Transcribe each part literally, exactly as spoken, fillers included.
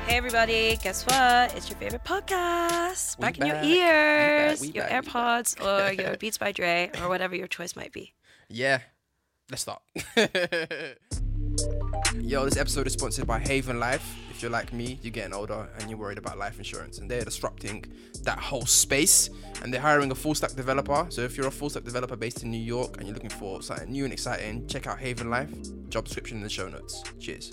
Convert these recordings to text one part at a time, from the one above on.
Hey everybody, guess what? It's your favorite podcast. We Back in back. your ears, We back, we your back, we AirPods, or your Beats by Dre, or whatever your choice might be. Yeah, let's start. Yo, this episode is sponsored by Haven Life. If you're like me, you're getting older and you're worried about life insurance, and they're disrupting that whole space, and they're hiring a full stack developer. So if you're a full stack developer based in New York and you're looking for something new and exciting, check out Haven Life. Job description in the show notes. Cheers.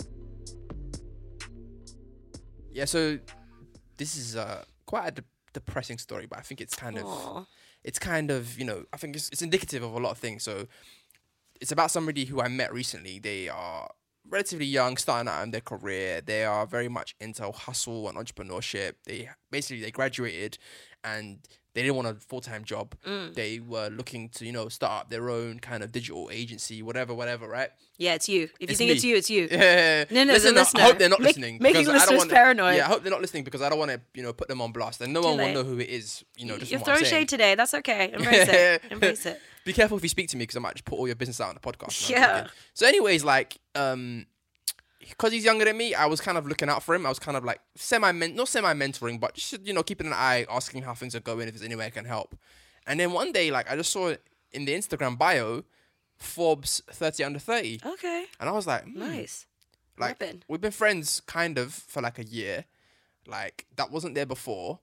Yeah, so this is uh, quite a de- depressing story, but I think it's kind of, Aww. it's kind of, you know, I think it's, it's indicative of a lot of things. So it's about somebody who I met recently. They are relatively young, starting out in their career. They are very much into hustle and entrepreneurship. They basically, they graduated and they didn't want a full-time job. Mm. They were looking to, you know, start up their own kind of digital agency, whatever, whatever, right? Yeah, it's you. If you It's think me. it's you, it's you. Yeah. No, no, Listen, the I listener. hope they're not Make- listening. making because I don't listeners want- paranoid. Yeah, I hope they're not listening because I don't want to, you know, put them on blast. And no Too one will late. know who it is, you know, just You're from what I'm throwing saying. shade today. That's okay. Embrace it. Embrace it. Be careful if you speak to me because I might just put all your business out on the podcast. man. Yeah. Okay. So anyways, like, um, because he's younger than me, I was kind of looking out for him. I was kind of like semi, not semi-mentoring, but just, you know, keeping an eye, asking how things are going, if there's any way I can help. And then one day, like, I just saw in the Instagram bio, Forbes thirty under thirty. Okay. And I was like, hmm. Nice. Like, Ripping. we've been friends kind of for like a year. Like, that wasn't there before.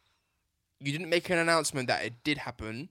You didn't make an announcement that it did happen.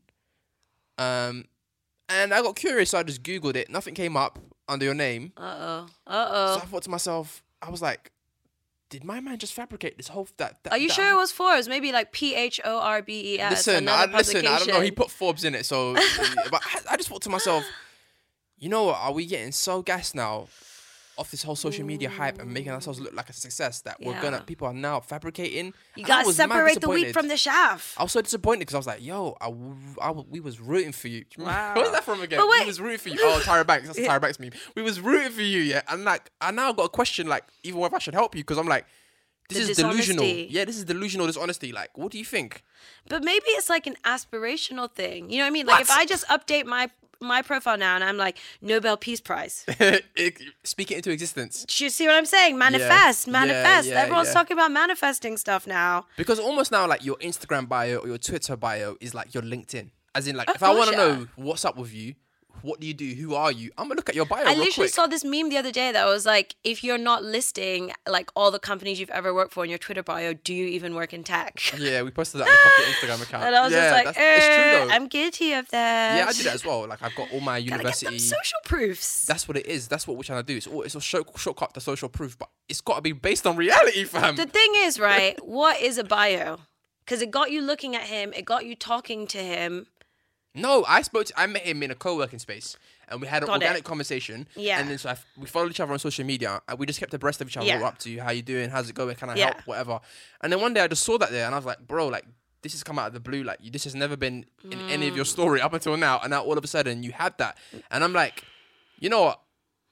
Um, and I got curious, so I just Googled it. Nothing came up under your name. Uh-oh. So Uh-oh. I thought to myself, I was like, did my man just fabricate this whole... that? that Are you that sure it was Forbes? Maybe like P H O R B E S. Listen, I, another listen, I don't know. He publication. put Forbes in it, so... but I, I just thought to myself, you know what? Are we getting so gassed now off this whole social media hype and making ourselves look like a success that we're Yeah. gonna... People are now fabricating? You And I gotta was mad separate the wheat disappointed. from the chaff. I was so disappointed because I was like, yo, I, w- I w- we was rooting for you. Wow. Where's that from again? But wait. We was rooting for you. Oh, Tyra Banks. That's Tyra Banks meme. We was rooting for you, yeah. And like, I now got a question, like, even whether I should help you because I'm like, this The is delusional. dishonesty. Yeah, this is delusional dishonesty. Like, what do you think? But maybe it's like an aspirational thing. You know what I mean? Like if What? I just update my my profile now and I'm like Nobel Peace Prize. It- speak it into existence. Do you see what I'm saying? Manifest, Yeah, manifest. yeah, Everyone's yeah. talking about manifesting stuff now. Because almost now, like, your Instagram bio or your Twitter bio is like your LinkedIn. As in, like, Of if I want course, to yeah. know what's up with you, what do you do, who are you, I'm going to look at your bio I real literally quick. saw this meme the other day that was like, if you're not listing like all the companies you've ever worked for in your Twitter bio, do you even work in tech? Yeah, we posted that on the Pocket Instagram account. And I was yeah, just like, that's, it's true eh, though. I'm guilty of that. Yeah, I do that as well. Like, I've got all my Gotta get university. them social proofs. That's what it is. That's what we're trying to do. It's, all, it's a short, shortcut to social proof, but it's got to be based on reality, fam. The thing is, right, what is a bio? Because it got you looking at him, it got you talking to him. No, I spoke. To, I met him in a co-working space, and we had an Got it. organic conversation. Yeah. And then so I, we followed each other on social media, and we just kept abreast of each other. Yeah. What we're up to? How you doing? How's it going? Can I Yeah. help? Whatever. And then one day I just saw that there, and I was like, bro, like this has come out of the blue. Like you, this has never been in any of Mm. your story up until now, and now all of a sudden you had that, and I'm like, you know what?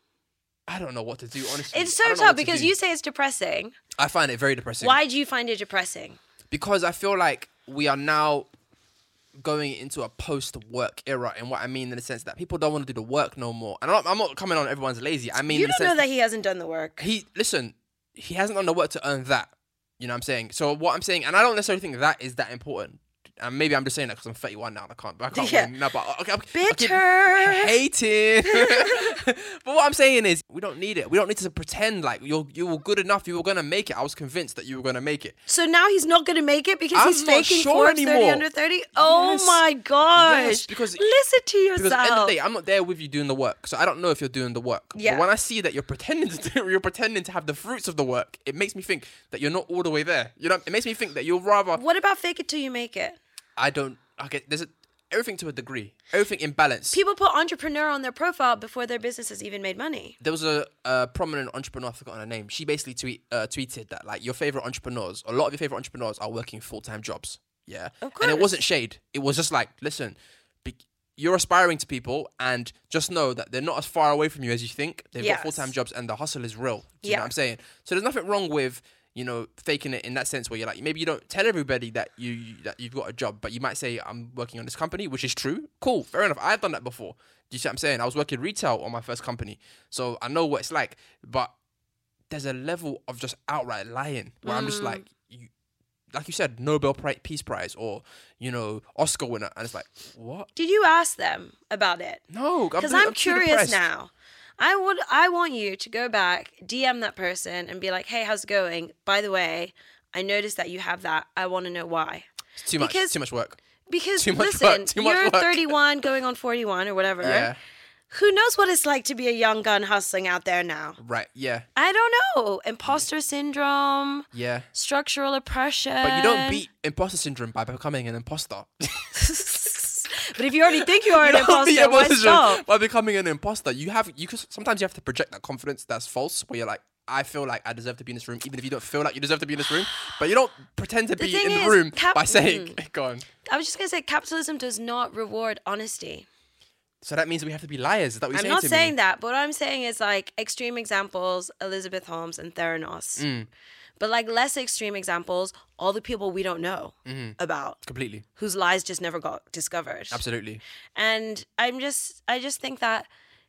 I don't know what to do. Honestly, It's I so don't know tough what to because do. you say it's depressing. I find it very depressing. Why do you find it depressing? Because I feel like we are now going into a post-work era, and what I mean in the sense that people don't want to do the work no more. And I'm not, I'm not coming on everyone's lazy. I mean, You in the don't sense know that he hasn't done the work. he listen, he hasn't done the work to earn that. You know what I'm saying? So what I'm saying, and I don't necessarily think that is that important. And maybe I'm just saying that because I'm thirty-one now and I can't, I can't Yeah. win. No, but okay, okay, Bitter. hating. But what I'm saying is, we don't need it. We don't need to pretend like you're you were good enough. You were gonna make it. I was convinced that you were gonna make it. So now he's not going to make it because I'm he's not faking sure Forbes thirty anymore. under thirty? Oh Yes. my gosh. Yes, because- Listen to yourself. Because at the end of the day, I'm not there with you doing the work, so I don't know if you're doing the work. Yeah. But when I see that you're pretending to do, you're pretending to have the fruits of the work, it makes me think that you're not all the way there. You know, it makes me think that you're rather. What about fake it till you make it? I don't. Okay, there's a, everything to a degree, everything in balance. People put entrepreneur on their profile before their business has even made money. There was a, a prominent entrepreneur, I've forgotten her name. She basically tweet, uh, tweeted that like your favorite entrepreneurs, a lot of your favorite entrepreneurs are working full time jobs. Yeah, Of and it course. wasn't shade. It was just like, listen, be, you're aspiring to people, and just know that they're not as far away from you as you think. They've Yes. got full time jobs, and the hustle is real. Do you Yeah. know what I'm saying? So there's nothing wrong with, you know, faking it in that sense where you're like, maybe you don't tell everybody that you, you that you've got a job, but you might say, I'm working on this company, which is true. Cool, fair enough. I've done that before. Do you see what I'm saying? I was working retail on my first company, so I know what it's like. But there's a level of just outright lying where Mm. I'm just like, you, like you said, Nobel Pri- Peace Prize or, you know, Oscar winner. And it's like, what? Did you ask them about it? No. Because I'm, I'm, I'm too curious depressed. now. I would. I want you to go back, D M that person, and be like, "Hey, how's it going? By the way, I noticed that you have that. I want to know why." It's too much. Because- Too much work. Because Too much listen, work, too much you're work. thirty-one, going on forty-one or whatever. Yeah. Who knows what it's like to be a young gun hustling out there now? Right. Yeah. I don't know. Imposter syndrome, Yeah. structural oppression. But you don't beat imposter syndrome by becoming an imposter. But if you already think you are an You don't beat imposter, why imposter syndrome stop? by becoming an imposter. You have you could, sometimes you have to project that confidence that's false, where you're like, I feel like I deserve to be in this room, even if you don't feel like you deserve to be in this room. But you don't pretend to The be thing in the is, room cap- by saying, mm. "Go on." I was just gonna say, capitalism does not reward honesty. So that means we have to be liars. Is that what you're I'm saying not to saying me? that, but what I'm saying is like extreme examples, Elizabeth Holmes and Theranos. Mm. But like less extreme examples, all the people we don't know Mm-hmm. about, Completely. whose lies just never got discovered. Absolutely. And I'm just, I just think that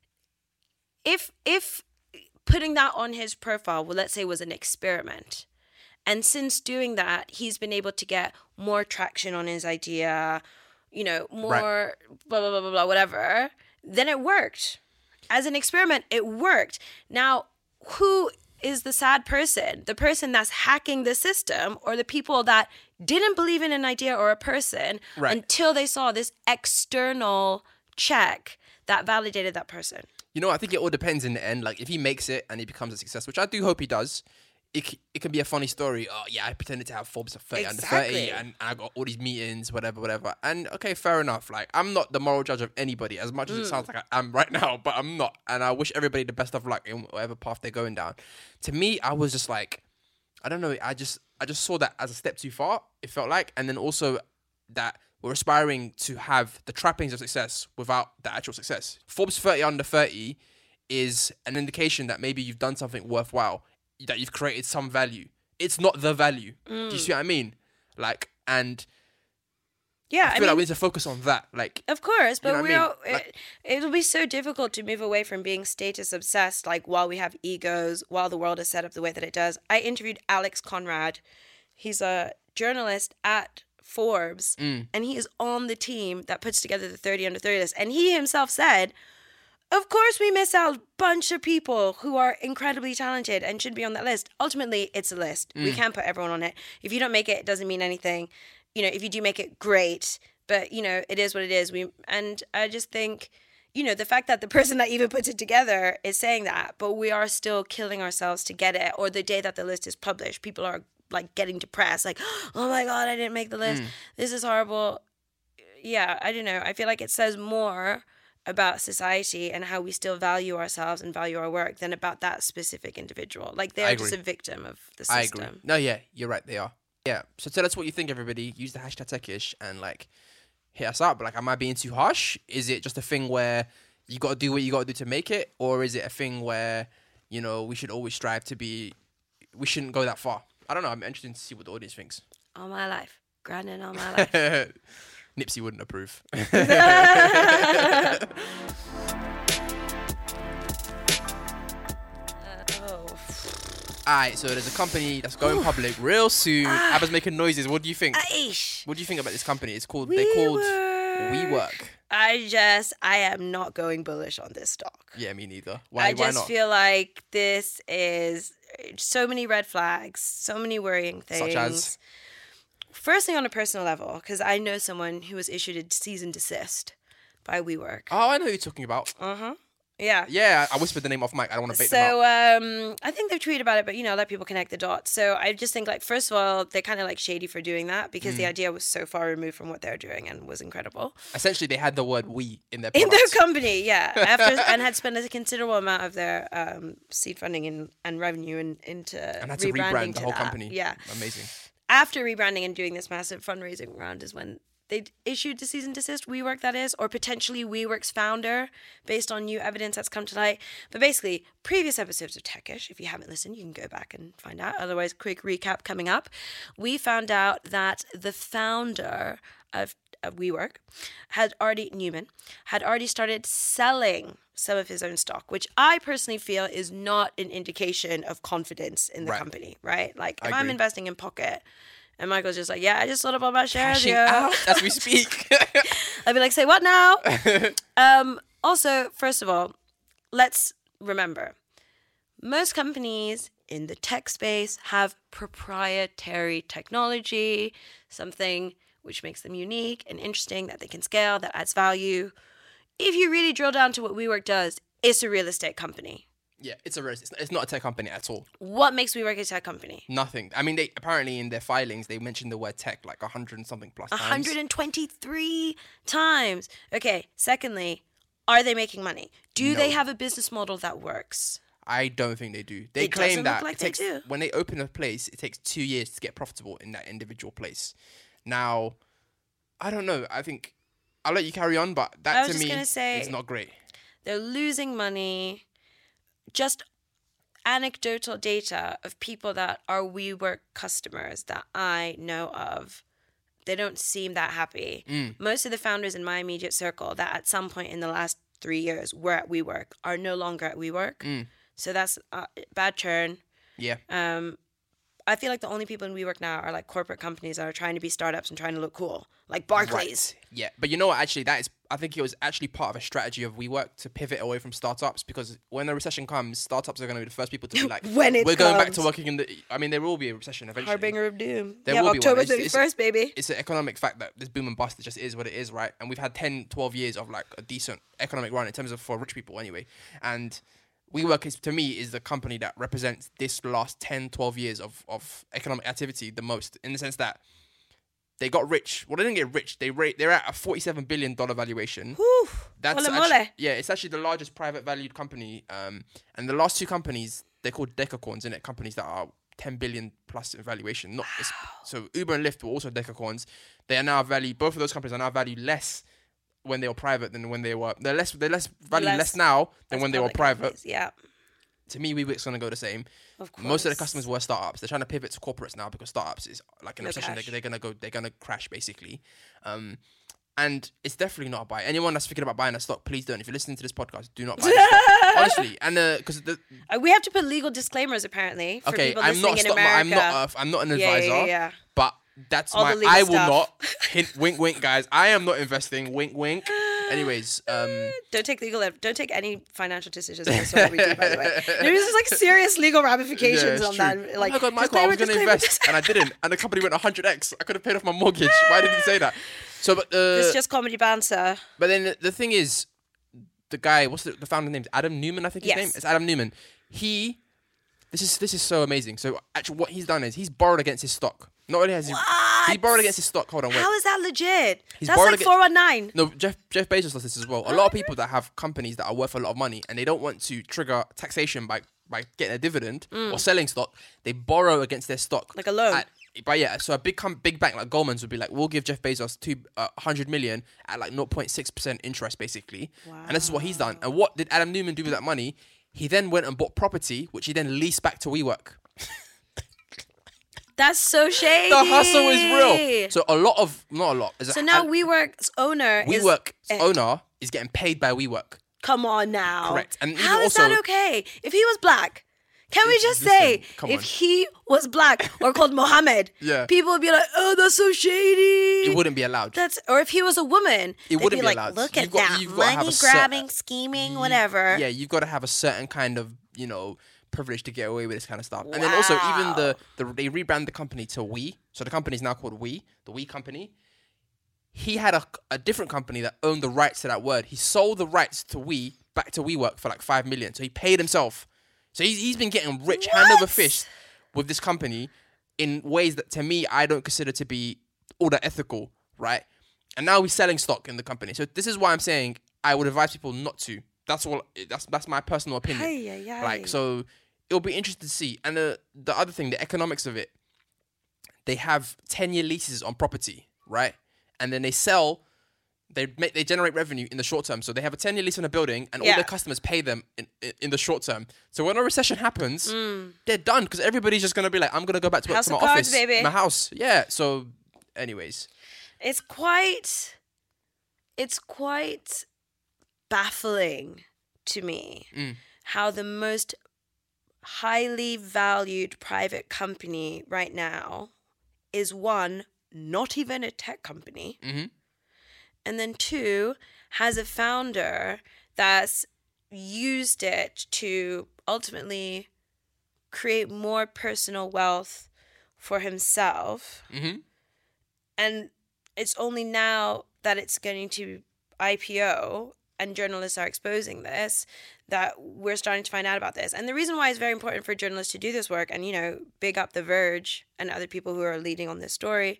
if if putting that on his profile, well, let's say was an experiment, and since doing that, he's been able to get more traction on his idea, you know, more Right. blah blah blah blah blah whatever, then it worked. As an experiment, it worked. Now, who is the sad person? The person that's hacking the system, or the people that didn't believe in an idea or a person Right. until they saw this external check that validated that person? You know, I think it all depends in the end. Like, if he makes it and he becomes a success, which I do hope he does, it, c- it can be a funny story. Oh, yeah, I pretended to have Forbes of thirty under Exactly. thirty and I got all these meetings, whatever, whatever. And okay, fair enough. Like, I'm not the moral judge of anybody, as much as Mm. it sounds like I am right now, but I'm not. And I wish everybody the best of luck in whatever path they're going down. To me, I was just like, I don't know. I just, I just saw that as a step too far, it felt like. And then also that we're aspiring to have the trappings of success without the actual success. Forbes thirty under thirty is an indication that maybe you've done something worthwhile, that you've created some value. It's not the value. Do you see what I mean? Like, and Yeah, I I, feel mean, like we need to focus on that. Like, of course, but know what we I mean? all, Like- it, it'll be so difficult to move away from being status obsessed, like while we have egos, while the world is set up the way that it does. I interviewed Alex Conrad. He's a journalist at Forbes, Mm. and he is on the team that puts together the thirty under thirty list. And he himself said, of course, we miss out a bunch of people who are incredibly talented and should be on that list. Ultimately, it's a list. We Mm. can't put everyone on it. If you don't make it, it doesn't mean anything. You know, if you do make it, great. But, you know, it is what it is. We And I just think, you know, the fact that the person that even puts it together is saying that, but we are still killing ourselves to get it. Or the day that the list is published, people are like getting depressed. Like, oh my God, I didn't make the list. Mm. This is horrible. Yeah, I don't know. I feel like it says more about society and how we still value ourselves and value our work than about that specific individual. Like I they're just a agree. victim of the I system. agree. No, yeah, you're right. They are. Yeah. So tell us what you think, everybody. Use the hashtag techish and like hit us up. Like, am I being too harsh? Is it just a thing where you got to do what you got to do to make it, or is it a thing where, you know, we should always strive to be? We shouldn't go that far. I don't know. I'm interested to see what the audience thinks. All my life. Grinding all my life. Nipsey wouldn't approve. Oh. Alright, so there's a company that's going public real soon. Ah. Abba's making noises. What do you think? Aish. What do you think about this company? It's called they called WeWork. I just, I am not going bullish on this stock. Yeah, me neither. Why? I why just not? feel like this is so many red flags, so many worrying things. Such as? Firstly, on a personal level, because I know someone who was issued a cease and desist by WeWork. Oh, I know who you're talking about. Uh-huh. Yeah. Yeah, I whispered the name off mic. I don't want to bait them So out. um, I think they've tweeted about it, but, you know, let people connect the dots. So I just think, like, first of all, they're kind of, like, shady for doing that because Mm. the idea was so far removed from what they're doing and was incredible. Essentially, they had the word "we" in their In products. their company, yeah. After And had spent a considerable amount of their um, seed funding and, and revenue in, into and had to rebranding rebrand the to whole that. company. Yeah. Amazing. After rebranding and doing this massive fundraising round is when they issued the cease and desist, WeWork that is, or potentially WeWork's founder, based on new evidence that's come to light. But basically, previous episodes of Techish, if you haven't listened, you can go back and find out. Otherwise, quick recap coming up. We found out that the founder of of WeWork, had already, Newman, had already started selling some of his own stock, which I personally feel is not an indication of confidence in the Right. company, right? Like, I if I'm agree. investing in Pocket and Michael's just like, yeah, I just sold up all my shares, Cashing yeah. out as we speak. I'd be like, say what now? um, also, first of all, let's remember, most companies in the tech space have proprietary technology, something which makes them unique and interesting that they can scale, that adds value. If you really drill down to what WeWork does, it's a real estate company. Yeah, it's a real estate. It's not a tech company at all. What makes WeWork a tech company? Nothing. I mean, they apparently in their filings they mentioned the word tech like a hundred and something plus times. one hundred twenty-three times. Okay, secondly, are they making money? Do No. they have a business model that works? I don't think they do. They It claim doesn't that look like it they takes do. when they open a place, it takes two years to get profitable in that individual place. Now, I don't know. I think I'll let you carry on, but I that was to just me gonna say- is not great. They're losing money. Just anecdotal data of people that are WeWork customers that I know of. They don't seem that happy. Mm. Most of the founders in my immediate circle that at some point in the last three years were at WeWork are no longer at WeWork. Mm. So that's uh, bad churn. Yeah. Um, I feel like the only people in WeWork now are like corporate companies that are trying to be startups and trying to look cool, like Barclays. Right. Yeah, but you know what? Actually, that is. I think it was actually part of a strategy of WeWork to pivot away from startups because when the recession comes, startups are going to be the first people to be like, When it we're going back comes. to working in the. I mean, there will be a recession eventually. Harbinger of doom. There yeah, will be one. October It's- it's- thirty-first, baby. It's an economic fact that this boom and bust just is what it is, right? And we've had ten, twelve years of like a decent economic run in terms of for rich people anyway. And WeWork is, to me, is the company that represents this last ten, twelve years of, of economic activity the most, in the sense that they got rich. Well, they didn't get rich. They rate, they're at a forty-seven billion dollars valuation. Whew. That's Mole, actu- mole. yeah, it's actually the largest private valued company. Um, and the last two companies, they're called decacorns, in it, companies that are ten billion plus in valuation. Not it's, so Uber and Lyft were also decacorns. They are now valued. Both of those companies are now valued less when they were private than when they were. They're less. They're less valued less, Less- now than As when they were public private. companies, Yeah, To me, WeWork's gonna go the same. of course. Most of the customers were startups. They're trying to pivot to corporates now because startups is like in a No recession. They, cash. they're gonna go. They're gonna crash basically. Um, and it's definitely not a buy. Anyone that's thinking about buying a stock, please don't. If you're listening to this podcast, do not buy the stock. Honestly, and because the Uh, we have to put legal disclaimers apparently for okay, people I'm listening not a in stock. America. I'm not. A, I'm not an Yeah, advisor. yeah, yeah. But that's All my. the legal I will stuff. not. Hint, wink, wink, guys. I am not investing. Wink, wink. Anyways, um, Don't take legal. Don't take any financial decisions based on what we do. By the way, there's just like serious legal ramifications it's on true. that. Like, oh my god, Michael, I disclaimer, was going to disclaimer, invest and I didn't, and the company went one hundred x. I could have paid off my mortgage. Why didn't you say that? So, but the It's just comedy banter. but then the, the thing is, the guy, what's the, the founder name? Adam Newman, I think his Yes. name. It's Adam Newman. He, this is this is so amazing. So actually, what he's done is he's borrowed against his stock. Not only has he, he What? borrowed against his stock. Hold on, wait. How is that legit? He's That's borrowed like against- four one nine. No, Jeff Jeff Bezos does this as well. A lot of people that have companies that are worth a lot of money and they don't want to trigger taxation by by getting a dividend or selling stock, they borrow against their stock. Mm. Like a loan. At, but yeah, so a big com- big bank like Goldman's would be like, we'll give Jeff Bezos two uh, hundred million at like zero point six percent interest, basically. And this is what he's done. And what did Adam Newman do with that money? He then went and bought property, which he then leased back to WeWork. That's so shady. The hustle is real. So a lot of, not a lot. there's a So now hand- WeWork's owner is WeWork's eh, owner is getting paid by WeWork. Come on now. Correct. And how even is that also- okay? If he was black, can we It's- just listen, say come if on. he was black or called Mohammed, Yeah. people would be like, "Oh, that's so shady." It wouldn't be allowed. That's or if he was a woman, It they'd wouldn't be be like, allowed. "Look You've at got- that you've got to have money a cer- grabbing, scheming, whatever." Yeah, you've got to have a certain kind of, you know, privilege to get away with this kind of stuff. And then also even the, the they rebrand the company to We. So the company is now called We, the We company. He had a, a different company that owned the rights to that word. He sold the rights to We back to WeWork for like five million. So he paid himself. So he's, he's been getting rich hand over What? fist with this company in ways that to me I don't consider to be all that ethical, right? And now he's selling stock in the company. So this is why I'm saying I would advise people not to. That's all. That's that's my personal opinion. Ay, ay, ay. Like, so it'll be interesting to see. And the the other thing, the economics of it, they have ten year leases on property, right? And then they sell, they make they generate revenue in the short term. So they have a ten year lease on a building, and all Yeah. their customers pay them in, in in the short term. So when a recession happens, they're done because everybody's just gonna be like, I'm gonna go back to work House to my of cards, office, baby. my house. Yeah. So, anyways, It's quite, it's quite baffling to me Mm. how the most highly valued private company right now is one, not even a tech company, Mm-hmm. and then two, has a founder that's used it to ultimately create more personal wealth for himself. Mm-hmm. And it's only now that it's going to I P O and journalists are exposing this that we're starting to find out about this. And the reason why it's very important for journalists to do this work and, you know, big up The Verge and other people who are leading on this story.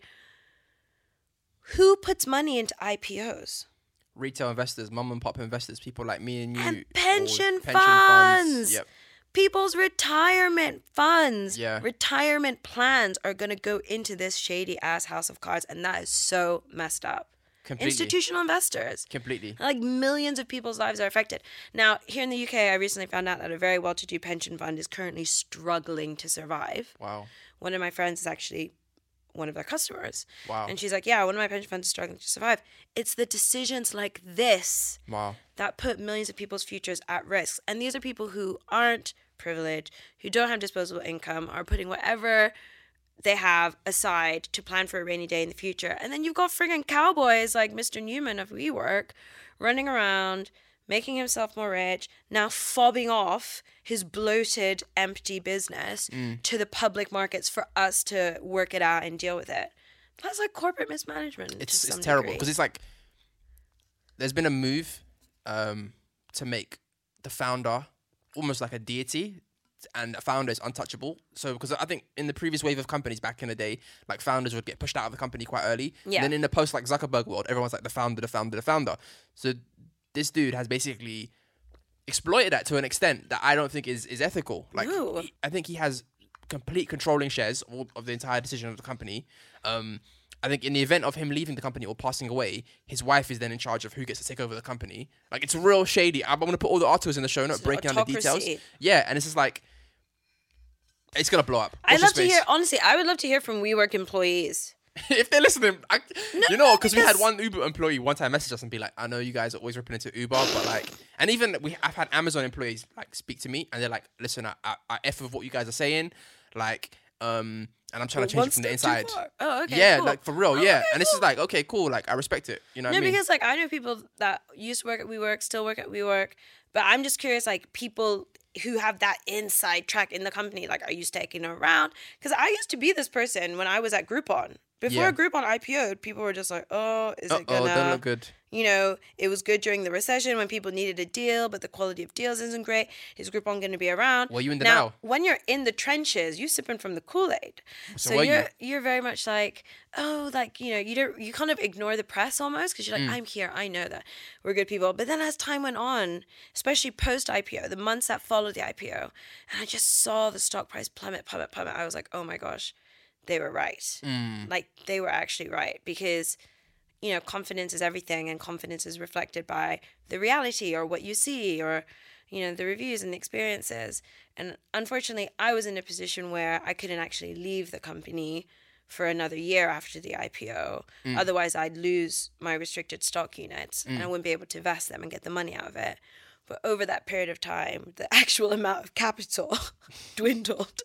Who puts money into I P Os? Retail investors, mom and pop investors, people like me and you. And or pension, pension funds. Yep. People's retirement funds, Yeah. retirement plans are going to go into this shady ass house of cards. And that is so messed up. Completely. Institutional investors. Completely. Like millions of people's lives are affected. Now, here in the U K, I recently found out that a very well-to-do pension fund is currently struggling to survive. Wow. One of my friends is actually one of their customers. Wow. And she's like, yeah, one of my pension funds is struggling to survive. It's the decisions like this Wow. that put millions of people's futures at risk. And these are people who aren't privileged, who don't have disposable income, are putting whatever they have aside to plan for a rainy day in the future. And then you've got friggin' cowboys like Mister Newman of WeWork running around, making himself more rich, now fobbing off his bloated, empty business Mm. to the public markets for us to work it out and deal with it. That's like corporate mismanagement. It's to it's some terrible degree. because it's like there's been a move um, to make the founder almost like a deity, and a founder is untouchable. So because I think in the previous wave of companies back in the day, like founders would get pushed out of the company quite early. Yeah. And then in the post like Zuckerberg world, everyone's like the founder, the founder, the founder. So this dude has basically exploited that to an extent that I don't think is is ethical. Like No. he- I think he has complete controlling shares of, of the entire decision of the company. Um, I think in the event of him leaving the company or passing away, his wife is then in charge of who gets to take over the company. Like it's real shady. I'm going to put all the articles in the show note, It's breaking down the details. autocracy. Yeah, and it's just like it's gonna blow up. I'd Watch love this to hear, space. honestly, I would love to hear from WeWork employees. If they're listening, I, you know, no, because we had because- one Uber employee one time message us and be like, "I know you guys are always ripping into Uber, but like," and even we, I've had Amazon employees like speak to me and they're like, "Listen, I, I, I f with what you guys are saying, like, um, and I'm trying to change One it from the step too inside." far. Oh, okay. Yeah, cool. like for real, Oh, yeah. okay, And this is cool. like, okay, cool, like I respect it. You know what No, I mean? because like I know people that used to work at WeWork, still work at WeWork, but I'm just curious, like people who have that inside track in the company, like are you sticking around? Because I used to be this person when I was at Groupon. Before Yeah. Groupon I P O'd, people were just like, "Oh, is it Oh, gonna?" don't look good. You know, it was good during the recession when people needed a deal, but the quality of deals isn't great. Is Groupon going to be around? Well, you in the now, now. when you're in the trenches, you sipping from the Kool-Aid. So So, what you- you're you're very much like, oh, like you know, you don't you kind of ignore the press almost because you're like, Mm. I'm here, I know that we're good people. But then as time went on, especially post I P O, the months that followed the I P O, and I just saw the stock price plummet, plummet, plummet. I was like, oh my gosh, they were right. Mm. Like they were actually right because you know, confidence is everything, and confidence is reflected by the reality or what you see or, you know, the reviews and the experiences. And unfortunately, I was in a position where I couldn't actually leave the company for another year after the I P O. Mm. Otherwise, I'd lose my restricted stock units and I wouldn't be able to vest them and get the money out of it. But over that period of time, the actual amount of capital dwindled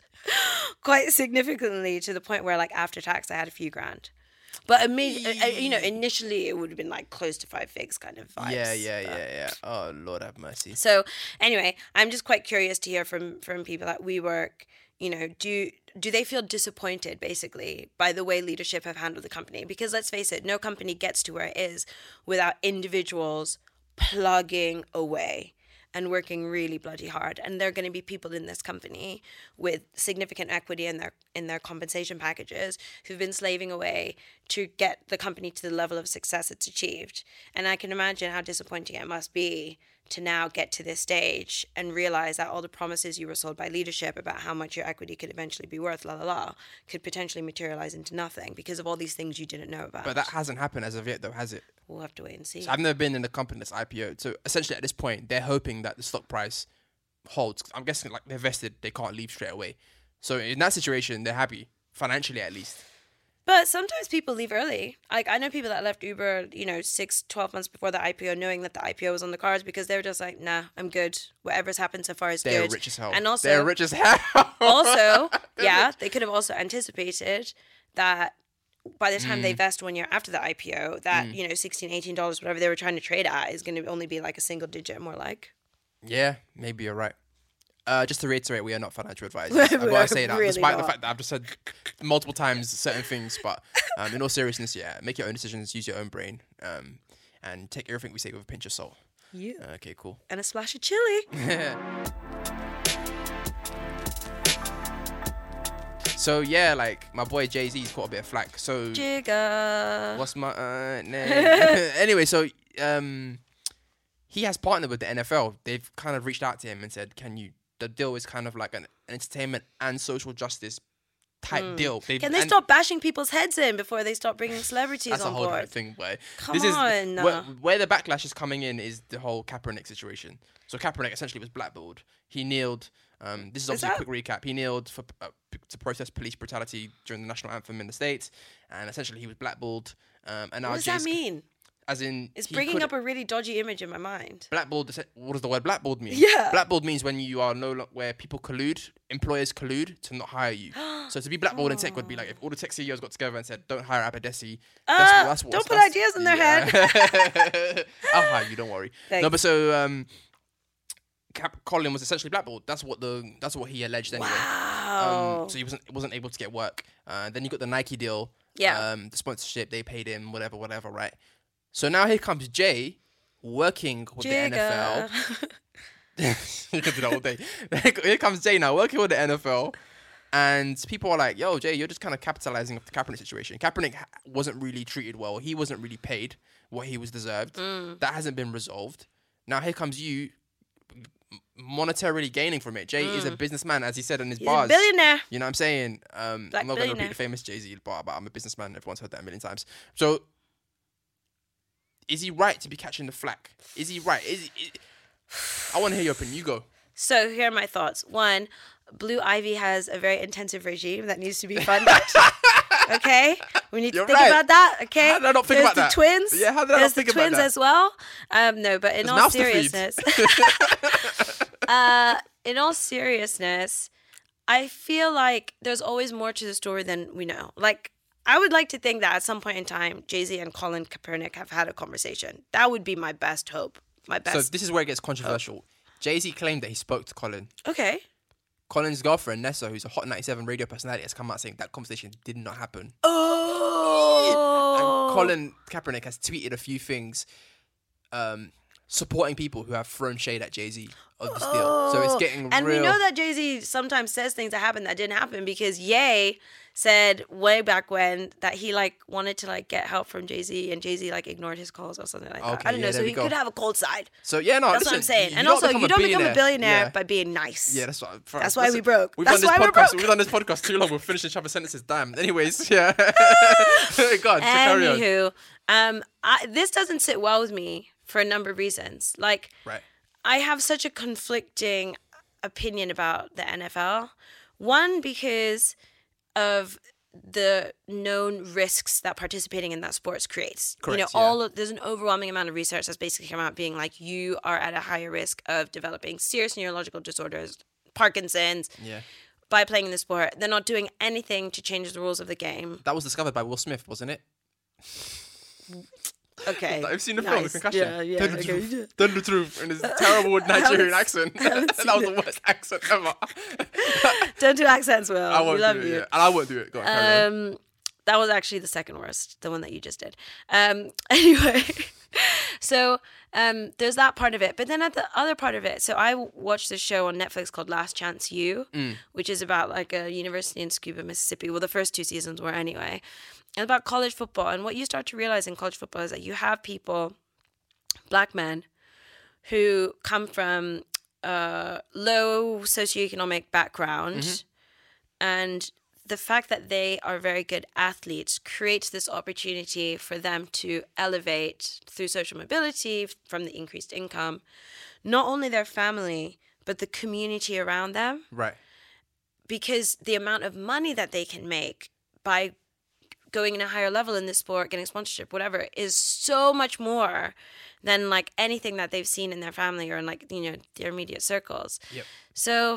quite significantly to the point where, like, after tax, I had a few grand. But immediately, uh, you know, initially it would have been like close to five figs kind of vibes. Yeah, yeah, but- yeah, yeah. Oh Lord have mercy. So anyway, I'm just quite curious to hear from from people at WeWork. You know, do do they feel disappointed basically by the way leadership have handled the company? Because let's face it, no company gets to where it is without individuals plugging away and working really bloody hard. And there are going to be people in this company with significant equity in their in their compensation packages who've been slaving away to get the company to the level of success it's achieved. And I can imagine how disappointing it must be to now get to this stage and realize that all the promises you were sold by leadership about how much your equity could eventually be worth, la la la, could potentially materialize into nothing because of all these things you didn't know about. But that hasn't happened as of yet, though, has it? We'll have to wait and see. So I've never been in a company that's I P O'd. So essentially, at this point, they're hoping that the stock price holds. I'm guessing, like they're vested, they can't leave straight away. So in that situation, they're happy financially, at least. But sometimes people leave early. Like, I know people that left Uber, you know, six, twelve months before the I P O, knowing that the I P O was on the cards, because they were just like, nah, I'm good. Whatever's happened so far is They're good. rich as hell. And also, They're rich as hell. also, yeah, they could have also anticipated that by the time mm. they vest one year after the I P O, that, mm. you know, sixteen, eighteen dollars, whatever they were trying to trade at, is going to only be like a single digit more like. Yeah, maybe you're right. Uh, just to reiterate, we are not financial advisors. I've got to say that, really despite not. the fact that I've just said multiple times certain things. But um, in all seriousness, yeah, make your own decisions, use your own brain, um, and take everything we say with a pinch of salt. Yeah. Uh, okay, cool. And a splash of chili. So yeah, like my boy Jay-Z's caught a bit of flack. So Jigga. What's my uh, name? Anyway, so um, he has partnered with the N F L. They've kind of reached out to him and said, "Can you?" The deal is kind of like an entertainment and social justice type mm. deal. They've, Can they stop bashing people's heads in before they start bringing celebrities that's on a whole board? different thing, boy. Come this on. Is, where, where the backlash is coming in is the whole Kaepernick situation. So Kaepernick essentially was blackballed. He kneeled. Um, this is obviously is a quick recap. He kneeled for uh, p- to protest police brutality during the national anthem in the States, and essentially he was blackballed. Um, and now what does Jay's, that mean? As in, it's bringing up a really dodgy image in my mind. Blackballed. What does the word blackballed mean? Yeah. Blackballed means when you are no lo- where people collude, employers collude to not hire you. So to be blackballed oh. in tech would be like if all the tech C E Os got together and said, "Don't hire Abadesi." Uh, that's, that's what, don't put that's, ideas in their yeah. head. I'll hire you. Don't worry. Thanks. No, but so um, Cap- Colin was essentially blackballed. That's what the that's what he alleged anyway. Wow. Um, so he wasn't wasn't able to get work. Uh, then you got the Nike deal. Yeah. Um, the sponsorship, they paid him whatever, whatever, right? So now here comes Jay working with Jigga. the N F L. You can do that all day. Here comes Jay now working with the N F L. And people are like, yo, Jay, you're just kind of capitalizing off the Kaepernick situation. Kaepernick ha- wasn't really treated well. He wasn't really paid what he was deserved. Mm. That hasn't been resolved. Now here comes you monetarily gaining from it. Jay mm. is a businessman, as he said in his He's bars. a billionaire. You know what I'm saying? Um, Black I'm not going to billionaire. repeat the famous Jay-Z bar, but I'm a businessman. Everyone's heard that a million times. So is he right to be catching the flack? Is he right? Is, he, is I want to hear your opinion. You go. So here are my thoughts. One, Blue Ivy has a very intensive regime that needs to be funded. Okay, we need You're to think right. about that. Okay, how did I not think There's about the that? twins. Yeah, how did I There's not think the about twins that? as well. Um, no, but in There's all mouths to feed. seriousness, uh, in all seriousness, I feel like there's always more to the story than we know. Like, I would like to think that at some point in time, Jay-Z and Colin Kaepernick have had a conversation. That would be my best hope. My best. So this is where it gets controversial. Hope. Jay-Z claimed that he spoke to Colin. Okay. Colin's girlfriend, Nessa, who's a Hot ninety-seven radio personality, has come out saying that conversation did not happen. Oh! And Colin Kaepernick has tweeted a few things um, supporting people who have thrown shade at Jay-Z of this oh. deal. So it's getting and real. And we know that Jay-Z sometimes says things that happen that didn't happen because Ye said way back when that he like wanted to like get help from Jay-Z and Jay-Z like ignored his calls or something like okay, that. I don't yeah, know. So he go. could have a cold side. So yeah, no, that's listen, what I'm saying. You, and you also, don't you don't a become a billionaire yeah. by being nice. Yeah, that's what. That's why we broke. We've that's done this why podcast. we're broke. We've done this podcast too long. We're finishing each other's sentences. Damn. Anyways, yeah. God, carry on. Anywho, um, I, this doesn't sit well with me for a number of reasons. Like, right. I have such a conflicting opinion about the N F L. One, because of the known risks that participating in that sports creates. Correct, you know, yeah. all of, there's an overwhelming amount of research that's basically come out being like you are at a higher risk of developing serious neurological disorders, Parkinson's, yeah. by playing in the sport. They're not doing anything to change the rules of the game. That was discovered by Will Smith, wasn't it? Okay. I've seen the nice. film, The Concussion. Yeah, yeah. Tell the okay. truth. Tell the truth. In his terrible Nigerian accent. That was the worst accent ever. Don't do accents, Will. I won't we love do it, you. yeah. And I won't do it. Go on, carry on. Um, that was actually the second worst, the one that you just did. Um, anyway, so um, there's that part of it. But then at the other part of it, so I watched this show on Netflix called Last Chance U, mm. which is about like a university in Scuba, Mississippi. Well, the first two seasons were anyway. And about college football. And what you start to realize in college football is that you have people, black men, who come from a low socioeconomic background. Mm-hmm. And the fact that they are very good athletes creates this opportunity for them to elevate through social mobility from the increased income, not only their family, but the community around them. Right. Because the amount of money that they can make by going in a higher level in this sport, getting sponsorship, whatever, is so much more than like anything that they've seen in their family or in like, you know, their immediate circles. Yep. So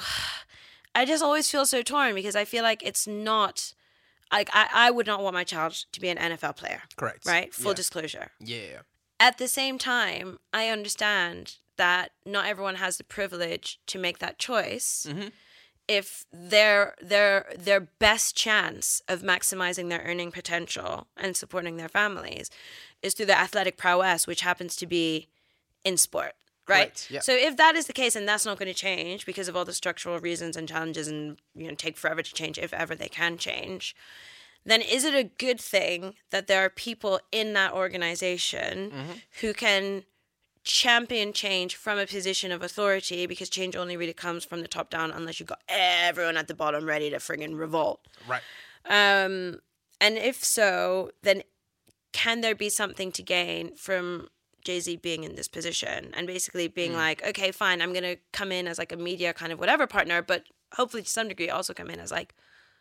I just always feel so torn because I feel like it's not, like I, I would not want my child to be an N F L player. Correct. Right? Full yeah. disclosure. Yeah. At the same time, I understand that not everyone has the privilege to make that choice. Mm-hmm. If their their their best chance of maximizing their earning potential and supporting their families is through their athletic prowess, which happens to be in sport, right? Correct, yeah. So if that is the case, and that's not going to change because of all the structural reasons and challenges, and you know take forever to change if ever they can change, then is it a good thing that there are people in that organization mm-hmm. who can champion change from a position of authority, because change only really comes from the top down unless you've got everyone at the bottom ready to friggin' revolt. Right. Um, and if so, then can there be something to gain from Jay-Z being in this position and basically being Mm. like, okay, fine, I'm going to come in as like a media kind of whatever partner, but hopefully to some degree also come in as like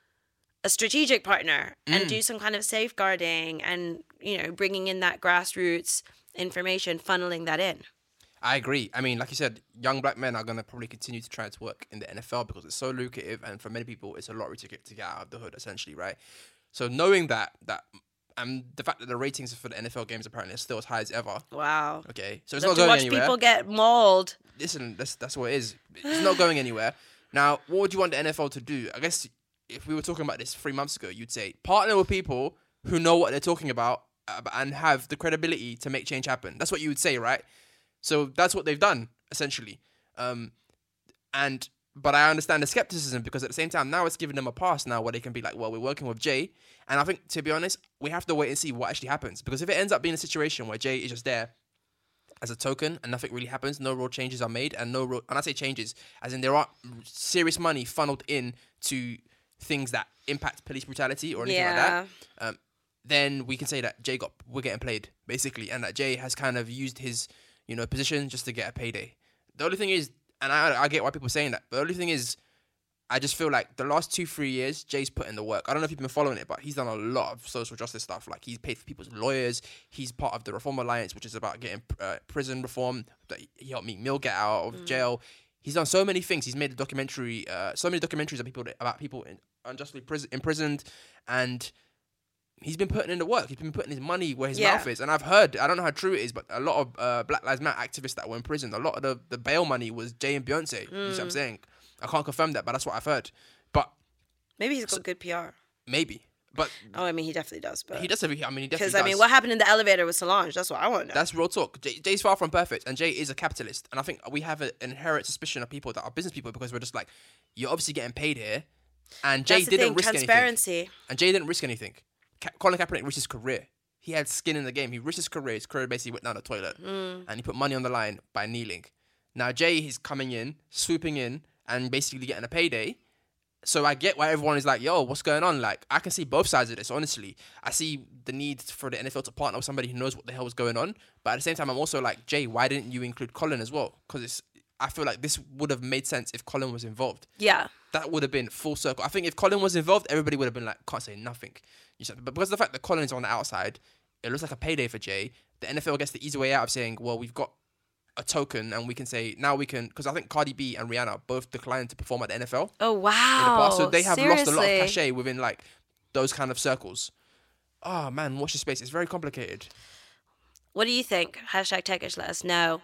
a strategic partner Mm. and do some kind of safeguarding and, you know, bringing in that grassroots information, funneling that in. I agree. I mean, like you said, young black men are going to probably continue to try to work in the N F L because it's so lucrative, and for many people, it's a lottery ticket to get out of the hood, essentially, right? So knowing that, that and the fact that the ratings for the N F L games apparently are still as high as ever. Wow. Okay, so it's Love not to going watch anywhere. people get mauled. Listen, that's that's what it is. It's not going anywhere. Now, what would you want the N F L to do? I guess if we were talking about this three months ago, you'd say partner with people who know what they're talking about uh, and have the credibility to make change happen. That's what you would say, right? So that's what they've done, essentially. Um, and but I understand the skepticism because at the same time, now it's giving them a pass now where they can be like, well, we're working with Jay. And I think, to be honest, we have to wait and see what actually happens. Because if it ends up being a situation where Jay is just there as a token and nothing really happens, no real changes are made, and no real, and I say changes, as in there are serious money funneled in to things that impact police brutality or anything Yeah. like that, um, then we can say that Jay got, we're getting played, basically, and that Jay has kind of used his, you know, position just to get a payday. The only thing is, and I, I get why people are saying that, but the only thing is, I just feel like the last two, three years, Jay's put in the work. I don't know if you've been following it, but he's done a lot of social justice stuff. Like, he's paid for people's lawyers. He's part of the Reform Alliance, which is about getting uh, prison reform. He helped Meek Mill get out of mm. jail. He's done so many things. He's made a documentary, uh, so many documentaries about people, about people in, unjustly pris- imprisoned, and he's been putting in the work. He's been putting his money where his yeah. mouth is. And I've heard, I don't know how true it is, but a lot of uh, Black Lives Matter activists that were in prison, a lot of the, the bail money was Jay and Beyonce. Mm. You know what I'm saying? I can't confirm that, but that's what I've heard. But maybe he's got so, good P R. Maybe. But oh, I mean, he definitely does. But he does. I mean, he definitely does. Because I mean, what happened in the elevator with Solange? That's what I want to know. That's real talk. Jay, Jay's far from perfect, and Jay is a capitalist. And I think we have a, an inherent suspicion of people that are business people because we're just like, you're obviously getting paid here, and Jay That's the didn't thing, risk transparency. anything. And Jay didn't risk anything. Ka- Colin Kaepernick risked his career. He had skin in the game. He risked his career. His career basically went down the toilet, mm. and he put money on the line by kneeling. Now Jay is coming in, swooping in, and basically getting a payday. So I get why everyone is like, yo, what's going on? Like, I can see both sides of this, honestly. I see the need for the N F L to partner with somebody who knows what the hell is going on. But at the same time, I'm also like, Jay, why didn't you include Colin as well? Because it's, I feel like this would have made sense if Colin was involved. Yeah. That would have been full circle. I think if Colin was involved, everybody would have been like, can't say nothing. You said, but because of the fact that Colin is on the outside, it looks like a payday for Jay. The N F L gets the easy way out of saying, well, we've got a token and we can say now we can, because I think Cardi B and Rihanna both declined to perform at the N F L. Oh wow! In the past, so they have Seriously? lost a lot of cachet within like those kind of circles. Oh man, watch your space. It's very complicated. What do you think? Hashtag Techish, let us know.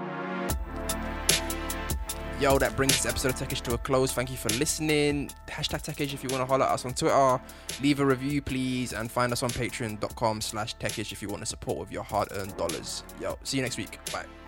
Yo, that brings this episode of Techish to a close. Thank you for listening. Hashtag Techish if you want to holler at us on Twitter. Leave a review, please, and find us on patreon dot com slash Techish if you want to support with your hard-earned dollars. Yo, see you next week. Bye.